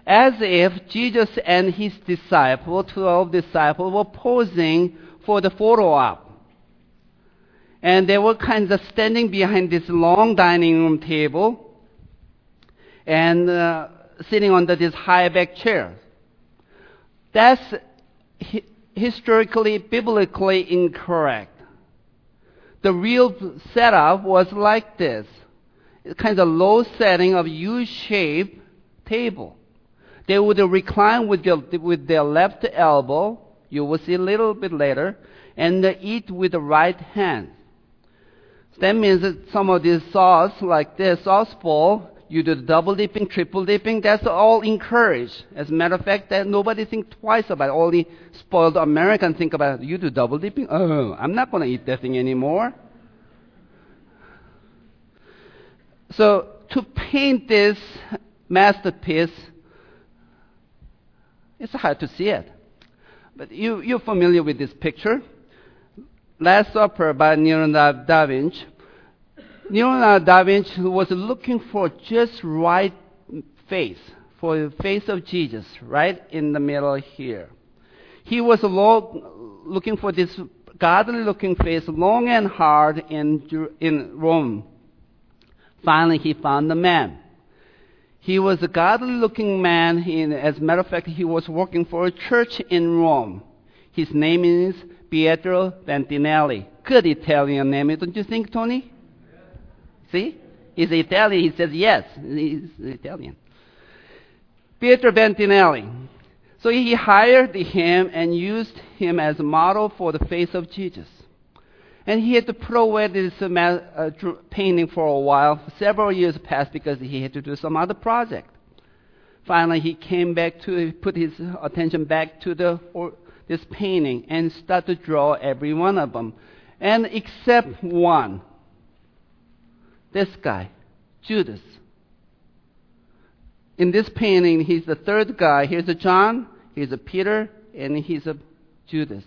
as if Jesus and his 12 disciples, were posing for the photo op. And they were kind of standing behind this long dining room table and sitting under this high back chair. That's historically, biblically incorrect. The real setup was like this. It's kind of low setting of U-shaped table. They would recline with their left elbow, you will see a little bit later, and eat with the right hand. That means that some of this sauce, like this sauce bowl, you do double dipping, triple dipping, that's all encouraged. As a matter of fact, that nobody think twice about it. Only spoiled Americans think about it. You do double dipping? Oh, I'm not going to eat that thing anymore. So to paint this masterpiece, it's hard to see it. But you're familiar with this picture. Last Supper by Leonardo da Vinci. Leonardo da Vinci was looking for just right face, for the face of Jesus, right in the middle here. He was looking for this godly-looking face, long and hard in Rome. Finally, he found the man. He was a godly-looking man. As a matter of fact, he was working for a church in Rome. His name is Pietro Ventinelli. Good Italian name, don't you think, Tony? See? He's Italian. He says yes. He's Italian. Pietro Ventinelli. So he hired him and used him as a model for the face of Jesus. And he had to put away this painting for a while. Several years passed because he had to do some other project. Finally, he came back to put his attention back to this painting and start to draw every one of them. And except one. This guy, Judas. In this painting, he's the third guy. Here's a John, here's a Peter, and he's a Judas.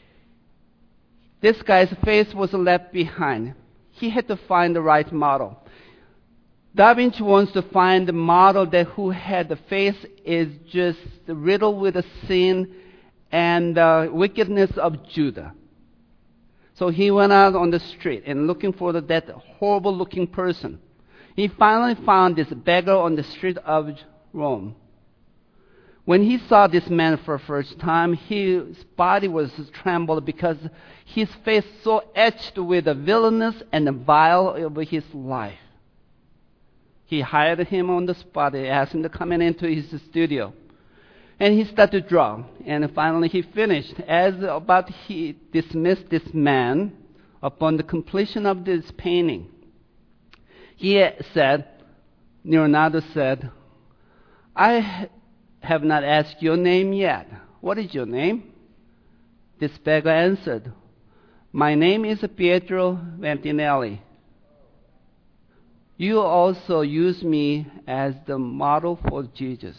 This guy's face was left behind. He had to find the right model. Da Vinci wants to find the model that who had the face is just riddled with the sin and the wickedness of Judah. So he went out on the street and looking for that horrible-looking person. He finally found this beggar on the street of Rome. When he saw this man for the first time, his body was trembled because his face so etched with the villainous and the vile of his life. He hired him on the spot. He asked him to come into his studio. And he started to draw. And finally he finished. He dismissed this man upon the completion of this painting. Leonardo said, I have not asked your name yet. What is your name? This beggar answered, my name is Pietro Ventinelli. You also use me as the model for Jesus.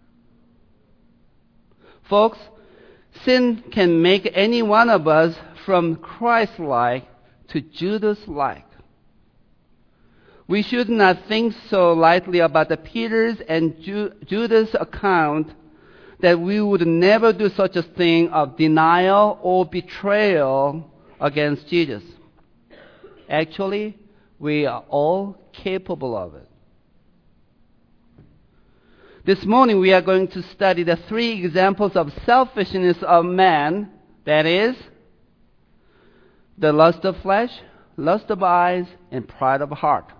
Folks, sin can make any one of us from Christ-like to Judas-like. We should not think so lightly about the Peter's and Judas' account that we would never do such a thing of denial or betrayal against Jesus. Actually, we are all capable of it. This morning we are going to study the 3 examples of selfishness of man, that is, the lust of flesh, lust of eyes, and pride of heart.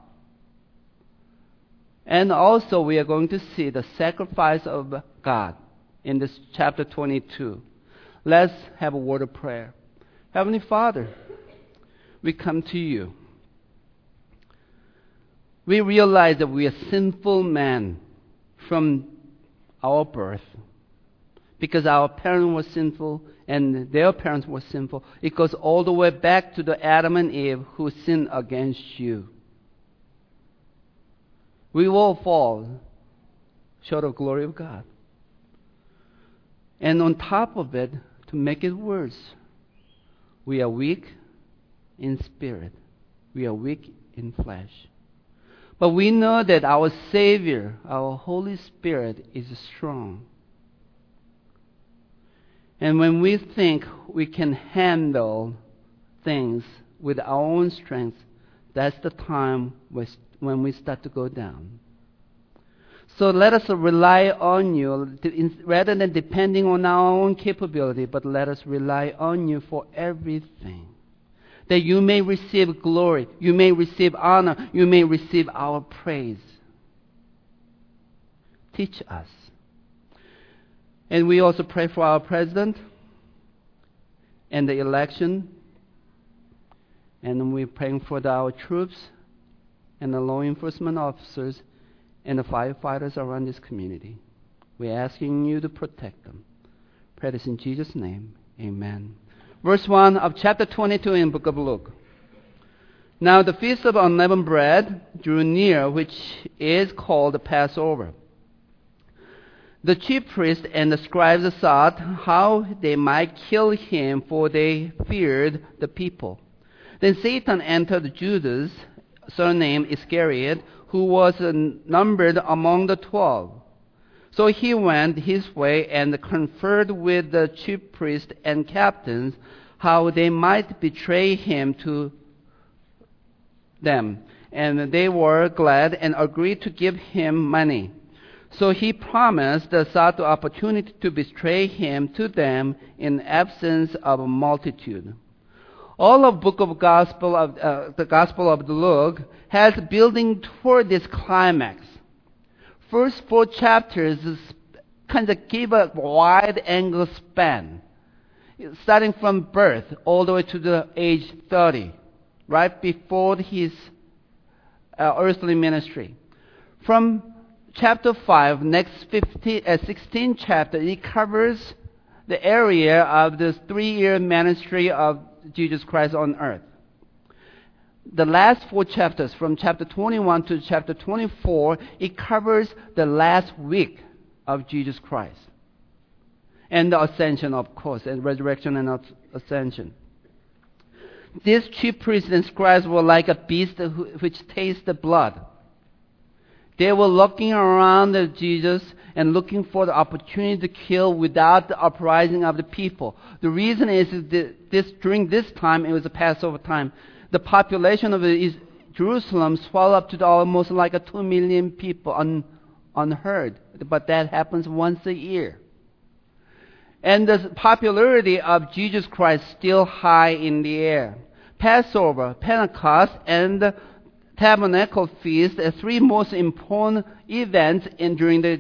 And also we are going to see the sacrifice of God in this chapter 22. Let's have a word of prayer. Heavenly Father, we come to you. We realize that we are sinful men from our birth. Because our parents were sinful and their parents were sinful. It goes all the way back to the Adam and Eve who sinned against you. We will fall short of glory of God. And on top of it, to make it worse, we are weak in spirit. We are weak in flesh. But we know that our Savior, our Holy Spirit, is strong. And when we think we can handle things with our own strength, that's the time when we start to go down. So let us rely on you, rather than depending on our own capability, but let us rely on you for everything. That you may receive glory, you may receive honor, you may receive our praise. Teach us. And we also pray for our president and the election. And we're praying for our troops and the law enforcement officers and the firefighters around this community. We're asking you to protect them. Pray this in Jesus' name. Amen. Verse 1 of chapter 22 in the book of Luke. Now the feast of unleavened bread drew near, which is called the Passover. The chief priests and the scribes sought how they might kill him, for they feared the people. Then Satan entered Judas, surnamed Iscariot, who was numbered among the 12. So he went his way and conferred with the chief priests and captains how they might betray him to them. And they were glad and agreed to give him money. So he promised the sought the opportunity to betray him to them in absence of a multitude. All of the Gospel of Luke has building toward this climax. First 4 chapters kind of give a wide angle span, starting from birth all the way to the age 30, right before his earthly ministry. From chapter 5, next 16 chapter, it covers the area of the 3-year ministry of Jesus Christ on earth. The last 4 chapters, from chapter 21 to chapter 24, it covers the last week of Jesus Christ. And the ascension, of course, and resurrection and ascension. These chief priests and scribes were like a beast which tastes the blood. They were looking around at Jesus and looking for the opportunity to kill without the uprising of the people. The reason is that during this time, it was a Passover time, the population of Jerusalem swelled up to almost like 2 million people, unheard. But that happens once a year. And the popularity of Jesus Christ still high in the air. Passover, Pentecost, and the Tabernacle Feast are 3 most important events in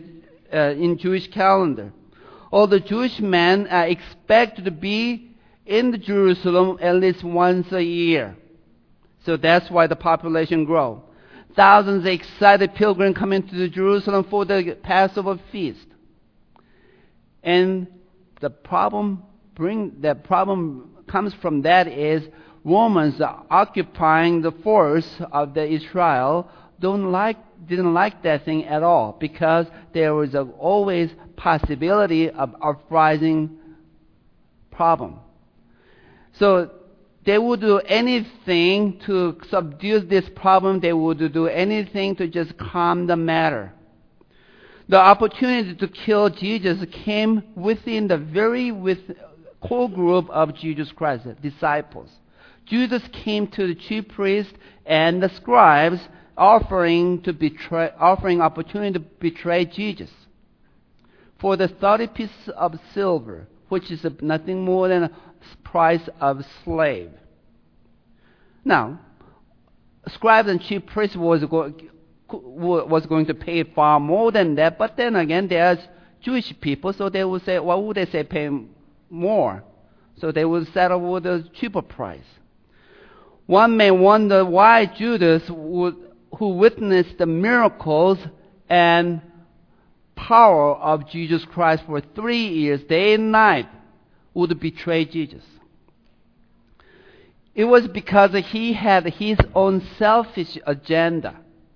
Jewish calendar. All the Jewish men are expected to be in Jerusalem at least once a year. So that's why the population grows. Thousands of excited pilgrims come into Jerusalem for the Passover feast. And the problem comes from that is Romans occupying the force of the Israel didn't like that thing at all, because there was always possibility of uprising problem. So they would do anything to subdue this problem. They would do anything to just calm the matter. The opportunity to kill Jesus came within the core group of Jesus Christ, the disciples. Judas came to the chief priests and the scribes, offering opportunity to betray Jesus for the 30 pieces of silver, which is nothing more than a price of a slave. Now, scribes and chief priests was going to pay far more than that, but then again, there's Jewish people, so they would say, why would they say pay more? So they would settle with a cheaper price. One may wonder why Judas, who witnessed the miracles and power of Jesus Christ for 3 years, day and night, would betray Jesus. It was because he had his own selfish agenda.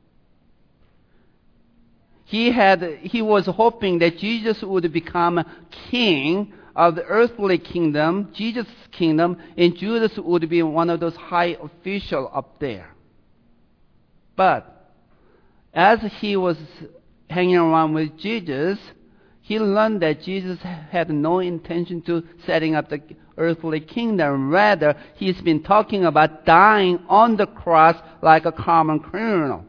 He was hoping that Jesus would become king of the earthly kingdom, Jesus' kingdom, and Judas would be one of those high officials up there. But As he was hanging around with Jesus, he learned that Jesus had no intention to setting up the earthly kingdom. Rather, he's been talking about dying on the cross like a common criminal.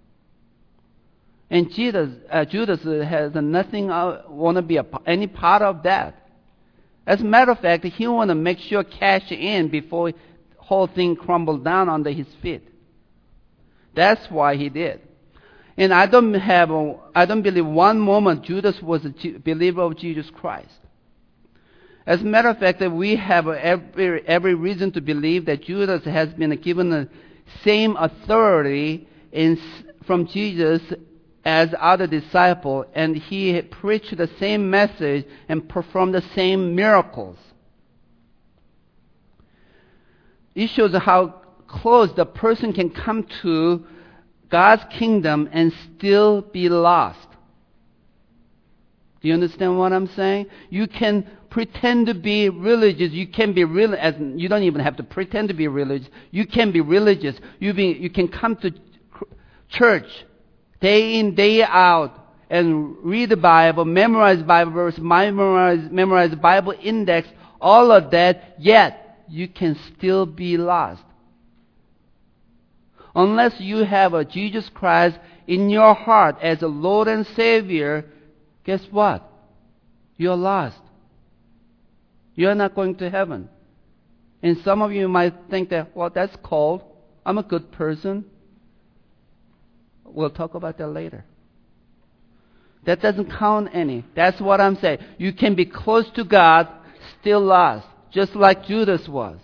And Judas has nothing want to be any part of that. As a matter of fact, he want to make sure cash in before the whole thing crumbled down under his feet. That's why he did. And I don't believe one moment Judas was a believer of Jesus Christ. As a matter of fact, we have every reason to believe that Judas has been given the same authority from Jesus as other disciples, and he preached the same message and performed the same miracles. It shows how close the person can come to God's kingdom and still be lost. Do you understand what I'm saying? You can pretend to be religious. You can be you don't even have to pretend to be religious. You can be religious. You can come to church day in, day out, and read the Bible, memorize Bible verse, memorize Bible index, all of that, yet you can still be lost. Unless you have a Jesus Christ in your heart as a Lord and Savior, guess what? You're lost. You're not going to heaven. And some of you might think that, well, that's cold. I'm a good person. We'll talk about that later. That doesn't count any. That's what I'm saying. You can be close to God, still lost, just like Judas was.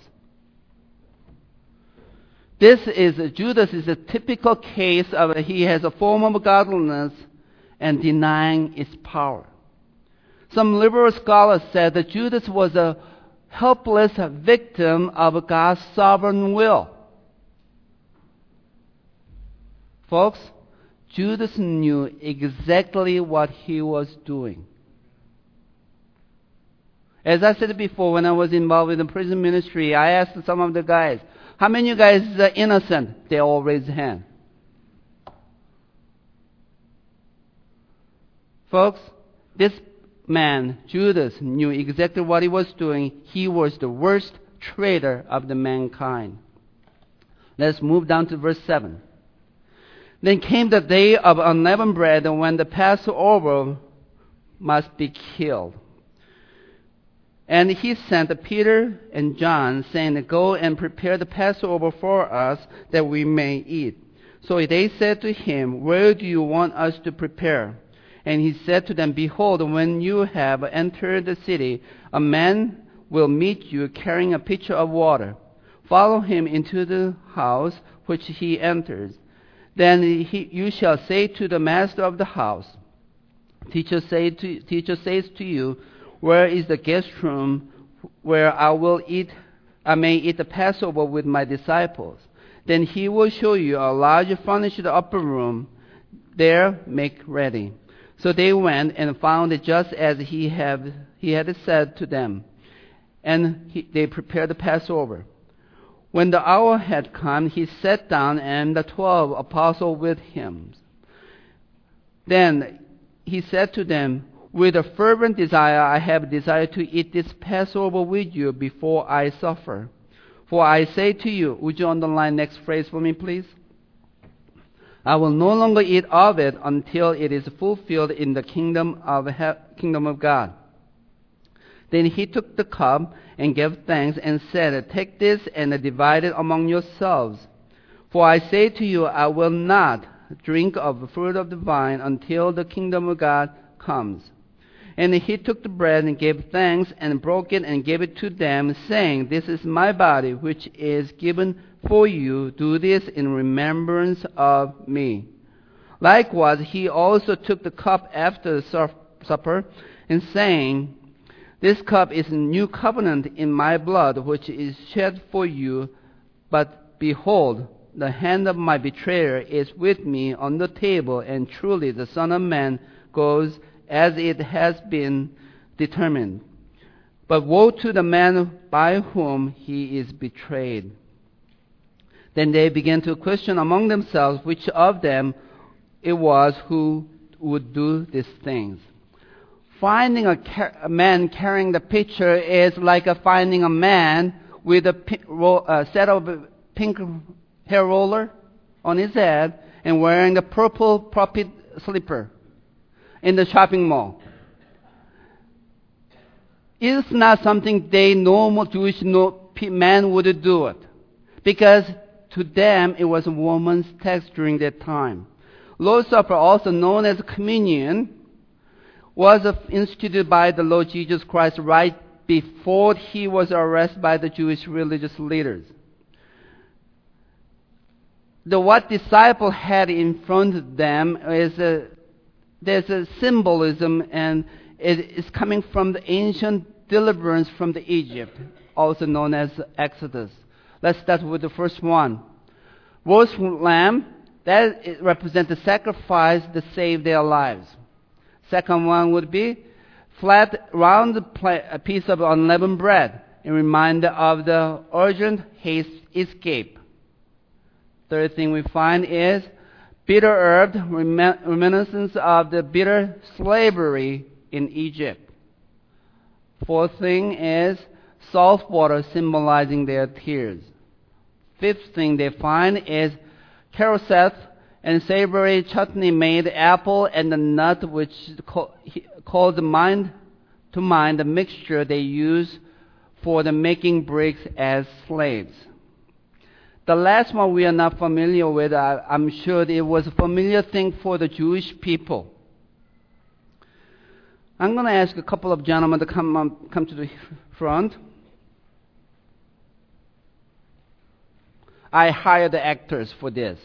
Judas is a typical case of he has a form of godliness and denying its power. Some liberal scholars said that Judas was a helpless victim of God's sovereign will. Folks, Judas knew exactly what he was doing. As I said before, when I was involved in the prison ministry, I asked some of the guys, how many of you guys are innocent? They all raised their hand. Folks, this man, Judas, knew exactly what he was doing. He was the worst traitor of the mankind. Let's move down to verse 7. Then came the day of unleavened bread when the Passover must be killed. And he sent Peter and John, saying, go and prepare the Passover for us, that we may eat. So they said to him, where do you want us to prepare? And he said to them, behold, when you have entered the city, a man will meet you carrying a pitcher of water. Follow him into the house which he enters. Then you shall say to the master of the house, Teacher says to you, where is the guest room where I may eat the Passover with my disciples? Then he will show you a large furnished upper room. There make ready. So they went and found it just as he had said to them. And they prepared the Passover. When the hour had come, he sat down, and the 12 apostles with him. Then he said to them, with a fervent desire I have desired to eat this Passover with you before I suffer. For I say to you, would you underline next phrase for me, please? I will no longer eat of it until it is fulfilled in the kingdom of God. Then he took the cup and gave thanks and said, take this and divide it among yourselves. For I say to you, I will not drink of the fruit of the vine until the kingdom of God comes. And he took the bread and gave thanks and broke it and gave it to them, saying, this is my body which is given for you. Do this in remembrance of me. Likewise, he also took the cup after the supper, and saying, this cup is a new covenant in my blood, which is shed for you. But behold, the hand of my betrayer is with me on the table, and truly the Son of Man goes as it has been determined. But woe to the man by whom he is betrayed. Then they began to question among themselves which of them it was who would do these things. Finding a man carrying the pitcher is like finding a man with a set of pink hair roller on his head and wearing a purple puppy slipper in the shopping mall. It's not something normal Jewish man would do it, because to them it was a woman's task during that time. Lord's Supper, also known as communion, was instituted by the Lord Jesus Christ right before he was arrested by the Jewish religious leaders. What disciple had in front of them there's a symbolism, and it is coming from the ancient deliverance from the Egypt, also known as Exodus. Let's start with the first one. Roast lamb, that represents the sacrifice that saved their lives. Second one would be flat, round piece of unleavened bread, a reminder of the urgent haste escape. Third thing we find is bitter herb, reminiscence of the bitter slavery in Egypt. Fourth thing is salt water, symbolizing their tears. Fifth thing they find is carousel and savory chutney made apple and the nut, which called the mind the mixture they use for the making bricks as slaves. The last one we are not familiar with. I'm sure it was a familiar thing for the Jewish people. I'm going to ask a couple of gentlemen to come to the front. I hired the actors for this.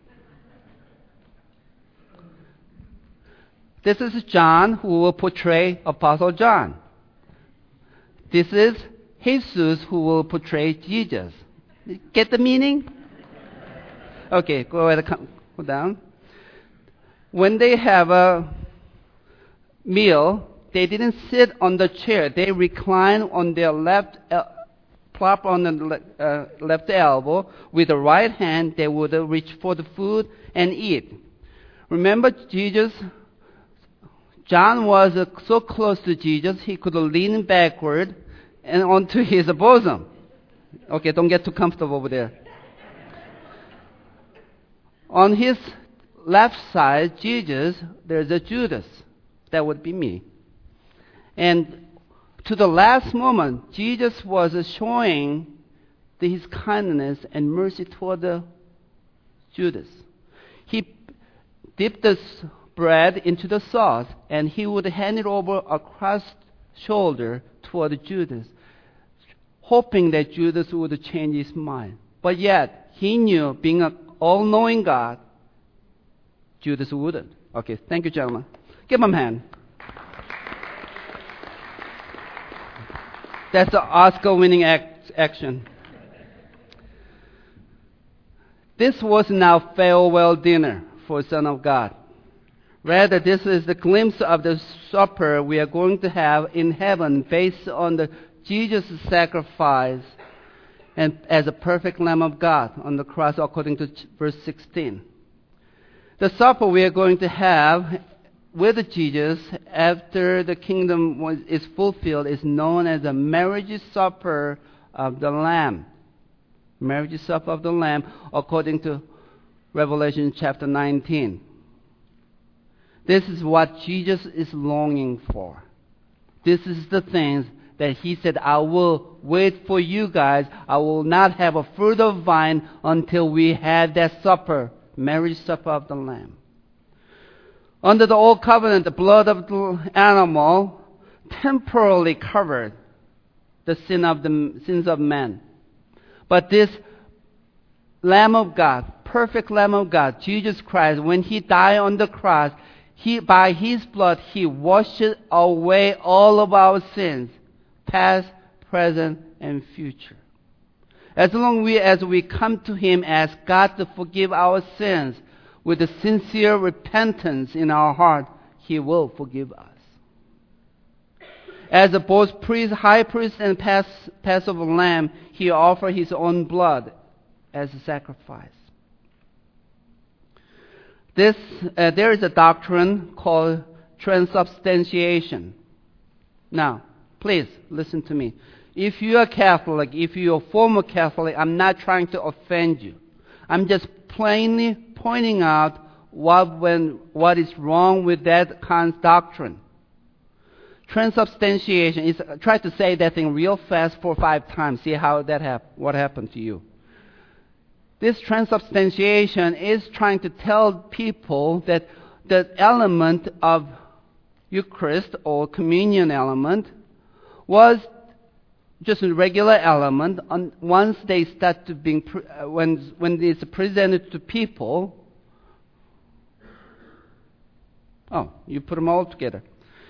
This is John, who will portray Apostle John. This is Jesus, who will portray Jesus. Get the meaning? Okay, go ahead, go down. When they have a meal, they didn't sit on the chair. They recline on their left, plop on the left elbow. With the right hand, they would reach for the food and eat. Remember Jesus? John was so close to Jesus, he could lean backward and onto his bosom. Okay, don't get too comfortable over there. On his left side, Jesus, there's a Judas. That would be me. And to the last moment, Jesus was showing his kindness and mercy toward the Judas. He dipped the bread into the sauce, and he would hand it over across shoulder toward Judas, hoping that Judas would change his mind. But yet, he knew, being an all-knowing God, Judas wouldn't. Okay, thank you, gentlemen. Give him a hand. That's an Oscar-winning action. This was now farewell dinner for Son of God. Rather, this is the glimpse of the supper we are going to have in heaven based on the Jesus' sacrifice and as a perfect Lamb of God on the cross, according to verse 16. The supper we are going to have with Jesus after the kingdom is fulfilled is known as the marriage supper of the Lamb. Marriage supper of the Lamb, according to Revelation chapter 19. This is what Jesus is longing for. This is the things that he said, I will wait for you guys. I will not have a fruit of vine until we have that supper, marriage supper of the Lamb. Under the old covenant, the blood of the animal temporarily covered the sins of men. But this Lamb of God, perfect Lamb of God, Jesus Christ, when he died on the cross, by his blood, he washed away all of our sins, past, present, and future. As long as we come to him, ask God to forgive our sins with a sincere repentance in our heart, he will forgive us. As both high priest and Passover lamb, he offered his own blood as a sacrifice. there is a doctrine called transubstantiation. Now, please listen to me. If you are Catholic, if you are former Catholic, I'm not trying to offend you. I'm just plainly pointing out what is wrong with that kind of doctrine. Transubstantiation is, try to say that thing real fast 4 or 5 times. See how what happened to you. This transubstantiation is trying to tell people that the element of Eucharist or communion element was just a regular element. Once they start to being when it's presented to people, you put them all together.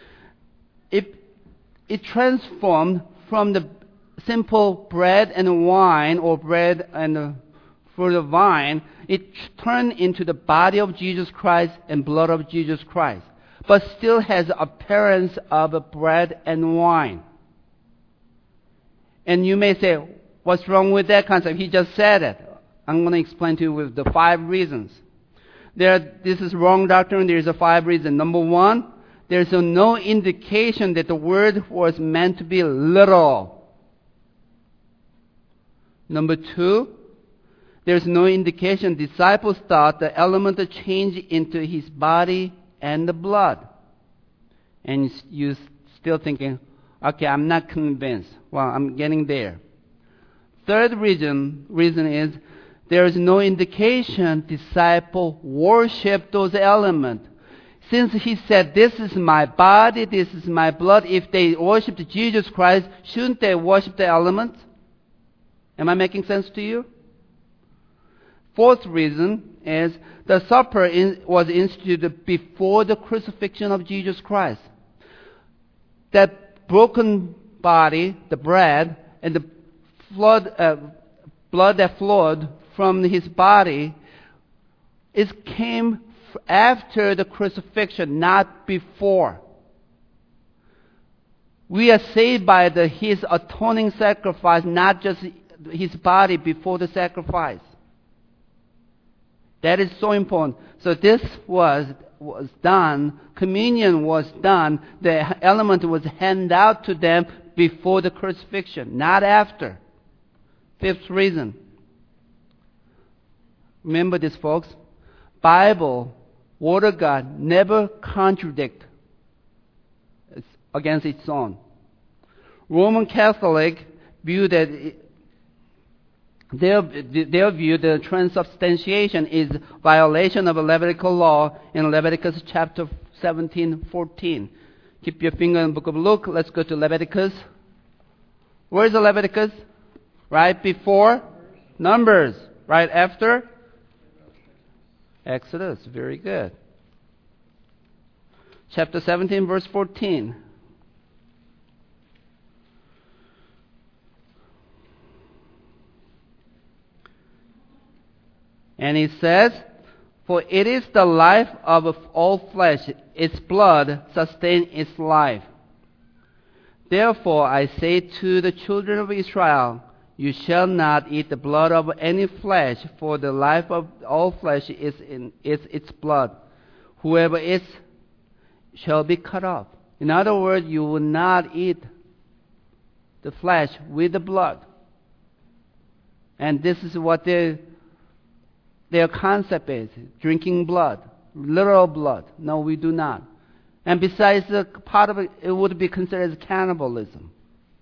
It transformed from the simple bread and wine or bread and fruit of vine. It turned into the body of Jesus Christ and blood of Jesus Christ, but still has the appearance of a bread and wine. And you may say, what's wrong with that concept? He just said it. I'm going to explain to you with the 5 reasons. This is wrong doctrine. There's a 5 reasons. Number 1, there's no indication that the word was meant to be literal. Number 2, there's no indication disciples thought the element changed into his body and the blood. And you're still thinking, okay, I'm not convinced. Well, I'm getting there. Third reason is there is no indication disciple worship those elements. Since he said, this is my body, this is my blood, if they worshiped Jesus Christ, shouldn't they worship the elements? Am I making sense to you? Fourth reason is the supper was instituted before the crucifixion of Jesus Christ. That broken body, the bread, and the blood that flowed from his body, came after the crucifixion, not before. We are saved by his atoning sacrifice, not just his body before the sacrifice. That is so important. So this was done, communion was done, the element was handed out to them before the crucifixion, not after. Fifth reason. Remember this, folks. Bible, Word of God, never contradict against its own. Roman Catholic view that their view, the transubstantiation is violation of a Levitical law in Leviticus chapter 17:14. Keep your finger in the book of Luke. Let's go to Leviticus. Where is the Leviticus? Right before Numbers. Right after Exodus. Very good. Chapter 17, verse 14. And he says, for it is the life of all flesh, its blood sustains its life. Therefore I say to the children of Israel, you shall not eat the blood of any flesh, for the life of all flesh is its blood. Whoever eats shall be cut off. In other words, you will not eat the flesh with the blood. And this is what their concept is, drinking blood, literal blood. No, we do not. And besides, part of it would be considered as cannibalism.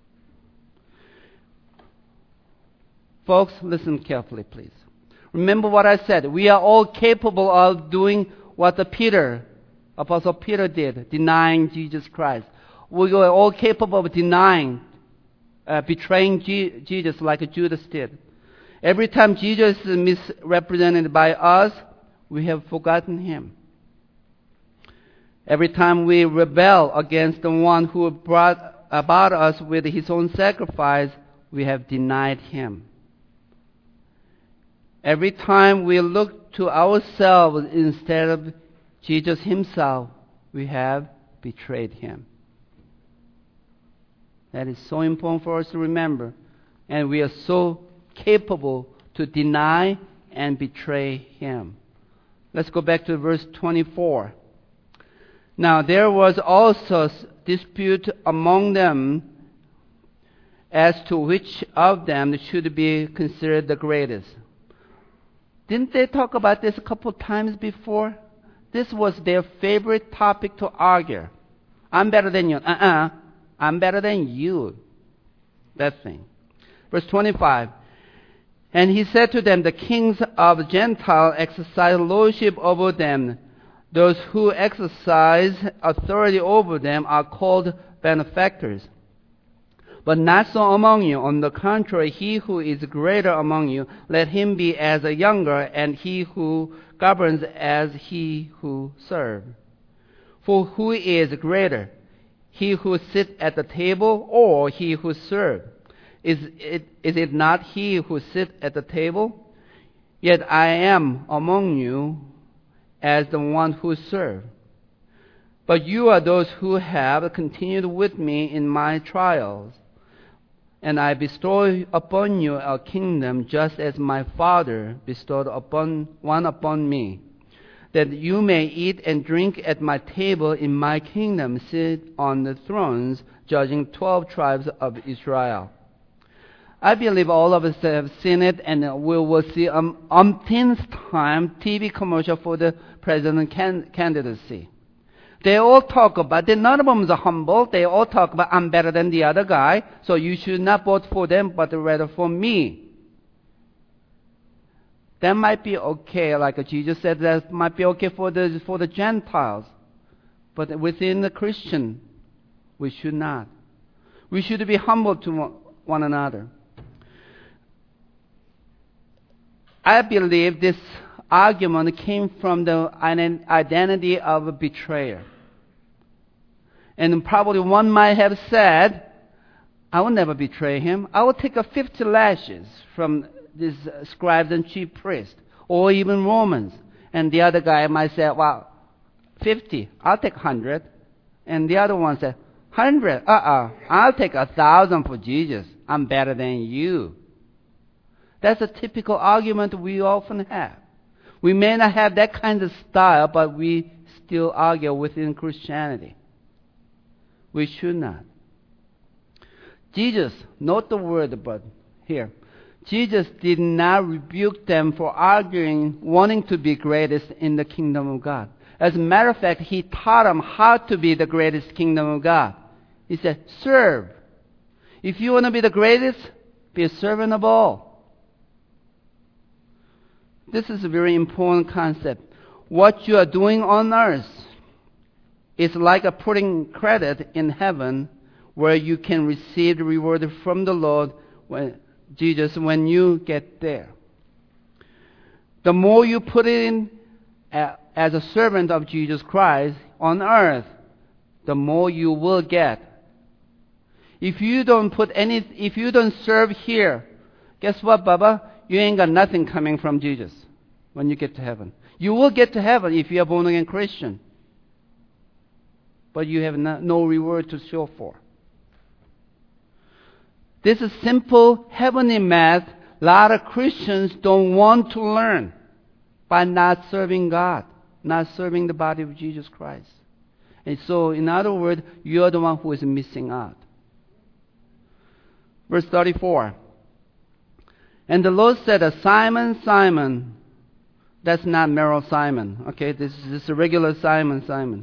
Folks, listen carefully, please. Remember what I said. We are all capable of doing what Apostle Peter did, denying Jesus Christ. We are all capable of denying, betraying Jesus like Judas did. Every time Jesus is misrepresented by us, we have forgotten him. Every time we rebel against the one who brought about us with his own sacrifice, we have denied him. Every time we look to ourselves instead of Jesus himself, we have betrayed him. That is so important for us to remember. And we are so capable to deny and betray him. Let's go back to verse 24. Now there was also dispute among them as to which of them should be considered the greatest. Didn't they talk about this a couple times before? This was their favorite topic to argue. I'm better than you. I'm better than you. That thing. Verse 25. And he said to them, the kings of Gentiles exercise lordship over them. Those who exercise authority over them are called benefactors. But not so among you. On the contrary, he who is greater among you, let him be as a younger, and he who governs as he who serves. For who is greater, he who sits at the table or he who serves? Is it not he who sits at the table? Yet I am among you as the one who serves. But you are those who have continued with me in my trials. And I bestow upon you a kingdom just as my Father bestowed one upon me, that you may eat and drink at my table in my kingdom, sit on the thrones, judging 12 tribes of Israel. I believe all of us have seen it, and we will see umpteenth time TV commercial for the president candidacy. They all talk about, none of them are humble. They all talk about, I'm better than the other guy, so you should not vote for them, but rather for me. That might be okay, like Jesus said, that might be okay for the Gentiles. But within the Christian, we should not. We should be humble to one another. I believe this argument came from the identity of a betrayer. And probably one might have said, I will never betray him. I will take 50 lashes from these scribes and chief priests, or even Romans. And the other guy might say, well, 50, I'll take 100. And the other one said, 100, I'll take 1,000 for Jesus. I'm better than you. That's a typical argument we often have. We may not have that kind of style, but we still argue within Christianity. We should not. Jesus, note the word, but here. Jesus did not rebuke them for arguing, wanting to be greatest in the kingdom of God. As a matter of fact, he taught them how to be the greatest kingdom of God. He said, serve. If you want to be the greatest, be a servant of all. This is a very important concept. What you are doing on earth is like putting credit in heaven, where you can receive the reward from the Lord, Jesus, when you get there. The more you put in as a servant of Jesus Christ on earth, the more you will get. If you don't serve here, guess what, Baba? You ain't got nothing coming from Jesus when you get to heaven. You will get to heaven if you are born again Christian, but you have no reward to show for. This is simple heavenly math. A lot of Christians don't want to learn by not serving God, not serving the body of Jesus Christ. And so, in other words, you're the one who is missing out. Verse 34. And the Lord said, Simon, Simon. That's not Merrill Simon. Okay, this is a regular Simon.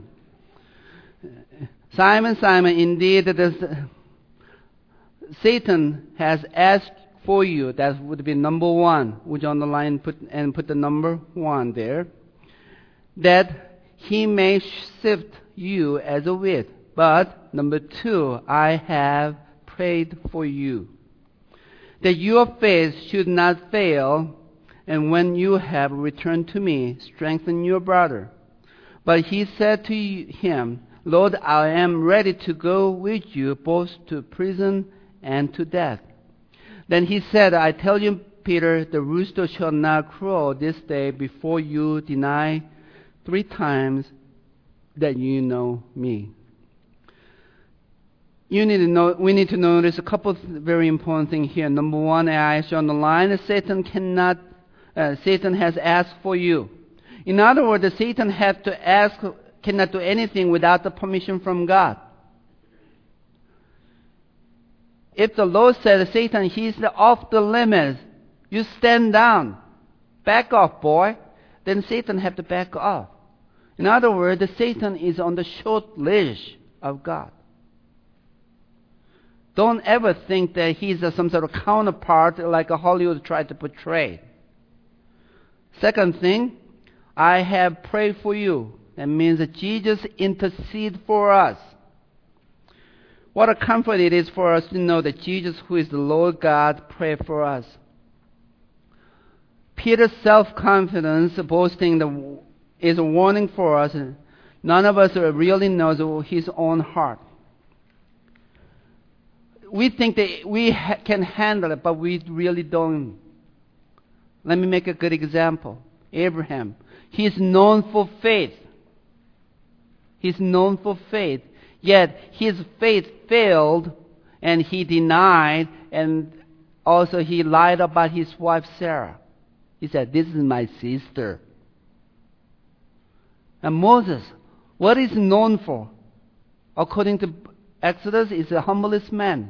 Simon, Simon, indeed, Satan has asked for you. That would be number one. Would you underline put the number one there? That he may sift you as a wheat. But number two, I have prayed for you, that your faith should not fail, and when you have returned to me, strengthen your brother. But he said to him, Lord, I am ready to go with you both to prison and to death. Then he said, I tell you, Peter, the rooster shall not crow this day before you deny 3 times that you know me. We need to notice a couple of very important things here. Number one, I show on the line, Satan has asked for you. In other words, Satan had to ask, cannot do anything without the permission from God. If the Lord said, Satan, he's off the limits, you stand down, back off, boy, then Satan had to back off. In other words, Satan is on the short leash of God. Don't ever think that he's some sort of counterpart like Hollywood tried to portray. Second thing, I have prayed for you. That means that Jesus intercedes for us. What a comfort it is for us to know that Jesus, who is the Lord God, prayed for us. Peter's self-confidence, boasting, is a warning for us. None of us really knows his own heart. We think that we can handle it, but we really don't. Let me make a good example. Abraham. He's known for faith. He's known for faith. Yet his faith failed, and he denied, and also he lied about his wife Sarah. He said, "This is my sister." And Moses, what is known for? According to Exodus, is the humblest man.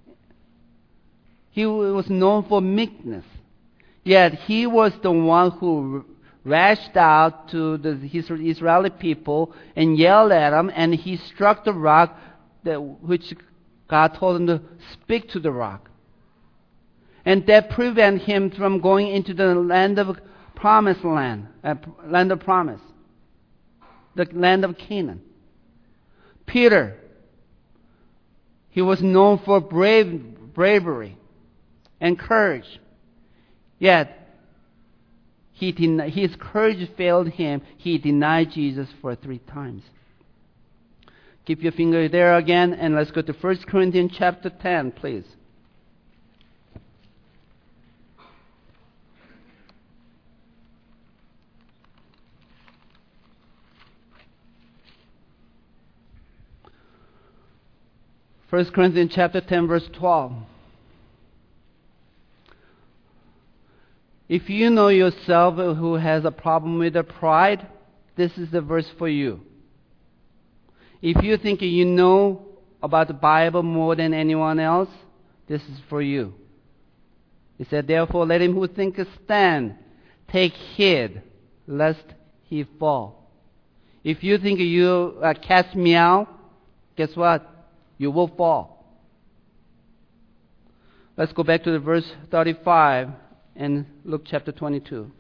He was known for meekness. Yet he was the one who lashed out to his Israeli people and yelled at them, and he struck the rock which God told him to speak to the rock. And that prevented him from going into the land of promised land, land of promise, the land of Canaan. Peter, he was known for bravery and courage. Yet, his courage failed him. He denied Jesus for 3 times. Keep your finger there again, and let's go to 1 Corinthians chapter 10, please. First Corinthians chapter 10, verse 12. If you know yourself who has a problem with the pride, this is the verse for you. If you think you know about the Bible more than anyone else, this is for you. He said, therefore, let him who thinketh stand take heed, lest he fall. If you think you catch me out, guess what? You will fall. Let's go back to the verse 35 in Luke chapter 22.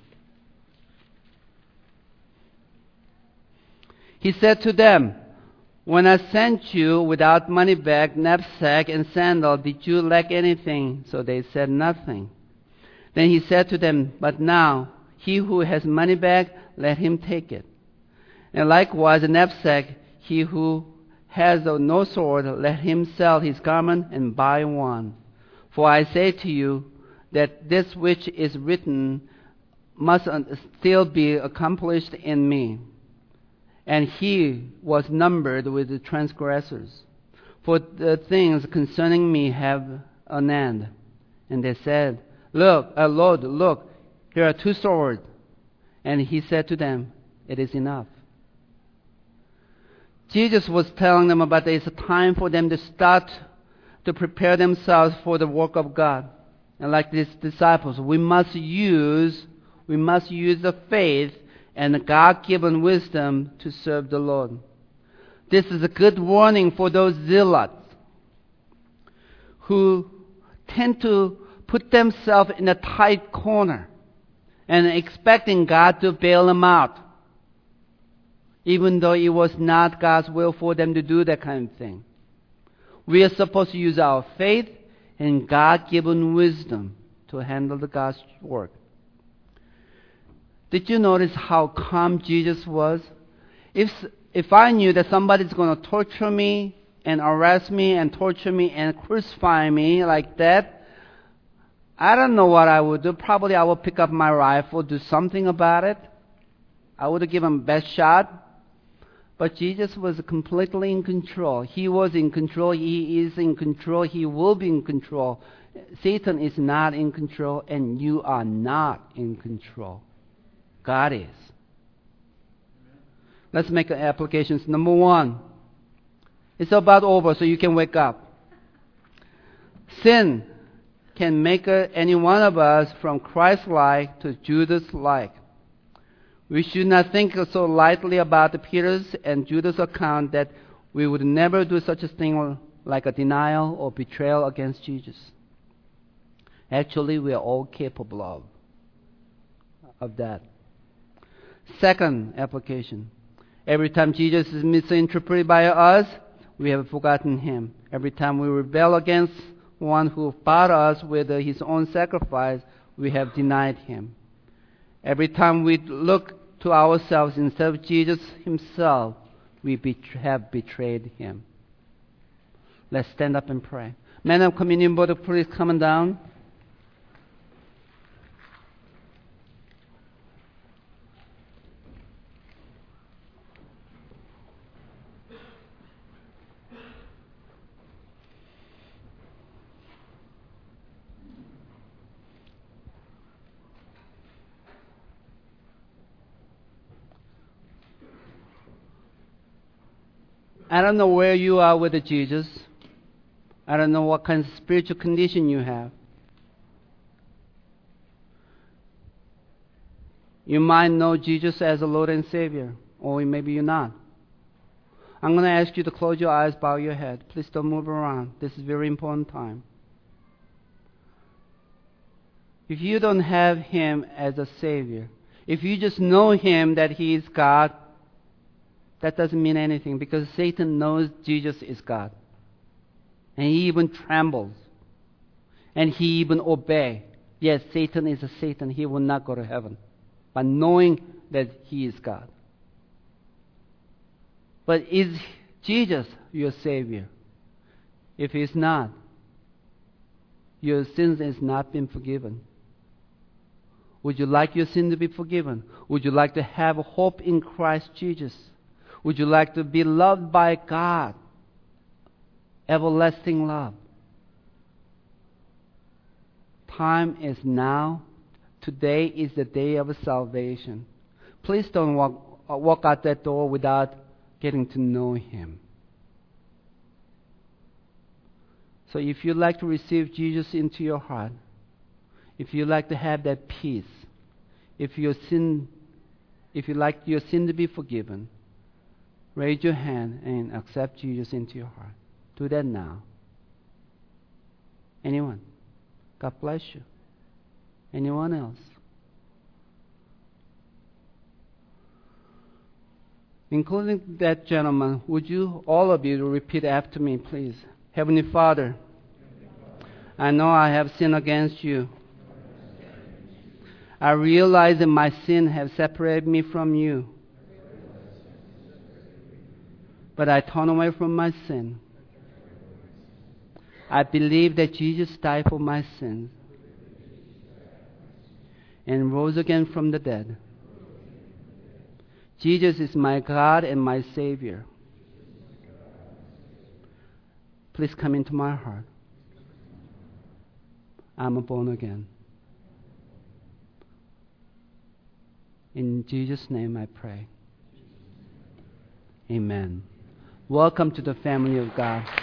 He said to them, when I sent you without money bag, knapsack, and sandal, did you lack anything? So they said nothing. Then he said to them, but now, he who has money bag, let him take it. And likewise a knapsack, he who has no sword, let him sell his garment and buy one. For I say to you that this which is written must still be accomplished in me. And he was numbered with the transgressors. For the things concerning me have an end. And they said, Lord, look, here are 2 swords. And he said to them, it is enough. Jesus was telling them about it's a time for them to start to prepare themselves for the work of God. And like these disciples, we must use the faith and the God-given wisdom to serve the Lord. This is a good warning for those zealots who tend to put themselves in a tight corner and expecting God to bail them out, even though it was not God's will for them to do that kind of thing. We are supposed to use our faith and God-given wisdom to handle the God's work. Did you notice how calm Jesus was? If I knew that somebody's going to torture me and arrest me and torture me and crucify me like that, I don't know what I would do. Probably I would pick up my rifle, do something about it. I would give him best shot. But Jesus was completely in control. He was in control. He is in control. He will be in control. Satan is not in control, and you are not in control. God is. Let's make applications. Number one, it's about over, so you can wake up. Sin can make any one of us from Christ-like to Judas-like. We should not think so lightly about Peter's and Judas' account that we would never do such a thing like a denial or betrayal against Jesus. Actually, we are all capable of that. Second application. Every time Jesus is misinterpreted by us, we have forgotten him. Every time we rebel against one who bought us with his own sacrifice, we have denied him. Every time we look to ourselves instead of Jesus himself, we have betrayed him. Let's stand up and pray. Men of Communion Board, please come on down. I don't know where you are with Jesus. I don't know what kind of spiritual condition you have. You might know Jesus as a Lord and Savior, or maybe you're not. I'm going to ask you to close your eyes, bow your head. Please don't move around. This is a very important time. If you don't have him as a Savior, if you just know him that he is God, that doesn't mean anything, because Satan knows Jesus is God. And he even trembles. And he even obeys. Yes, Satan is a Satan. He will not go to heaven. But knowing that he is God. But is Jesus your Savior? If he's not, your sins has not been forgiven. Would you like your sin to be forgiven? Would you like to have hope in Christ Jesus? Would you like to be loved by God? Everlasting love. Time is now. Today is the day of salvation. Please don't walk out that door without getting to know him. So if you'd like to receive Jesus into your heart, if you'd like to have that peace, if you'd like your sin to be forgiven, raise your hand and accept Jesus into your heart. Do that now. Anyone? God bless you. Anyone else? Including that gentleman, would you, all of you, repeat after me, please? Heavenly Father, I know I have sinned against you. I realize that my sin has separated me from you. But I turn away from my sin. I believe that Jesus died for my sins and rose again from the dead. Jesus is my God and my Savior. Please come into my heart. I'm born again. In Jesus' name I pray. Amen. Welcome to the family of God.